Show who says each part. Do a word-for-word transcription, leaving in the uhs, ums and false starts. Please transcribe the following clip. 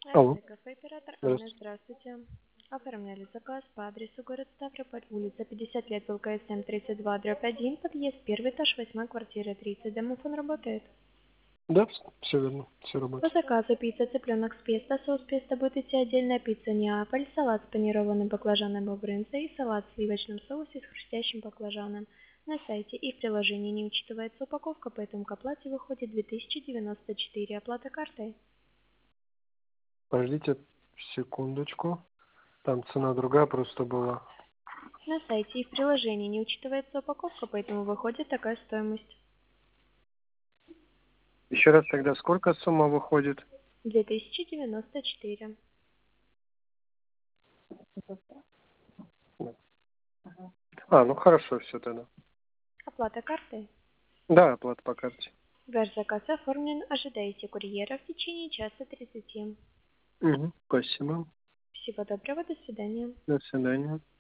Speaker 1: Алло,
Speaker 2: РТ кафе оператор Анна,
Speaker 1: здравствуйте.
Speaker 2: здравствуйте. Оформляли заказ по адресу город Ставрополь, улица пятьдесят лет, ЛКСМ тридцать два, дробь один, подъезд первый этаж, восьмая квартира тридцать. Домофон работает.
Speaker 1: Да, все верно, все
Speaker 2: По
Speaker 1: работает.
Speaker 2: заказу пицца цыпленок с песто, соус песто будет идти отдельная пицца Неаполь, салат с панированным баклажаном и брынзой, салат в сливочном соусе с хрустящим баклажаном. На сайте и в приложении не учитывается упаковка, поэтому к оплате выходит две тысячи девяносто четыре. Оплата картой.
Speaker 1: Подождите секундочку. Там цена другая просто была.
Speaker 2: На сайте и в приложении не учитывается упаковка, поэтому выходит такая стоимость.
Speaker 1: Еще раз тогда, сколько сумма выходит?
Speaker 2: две тысячи девяносто четыре.
Speaker 1: А, ну хорошо, все тогда.
Speaker 2: Оплата картой.
Speaker 1: Да, оплата по карте.
Speaker 2: Ваш заказ оформлен. Ожидайте курьера в течение часа тридцати.
Speaker 1: Угу, спасибо.
Speaker 2: Всего доброго, до свидания.
Speaker 1: До свидания.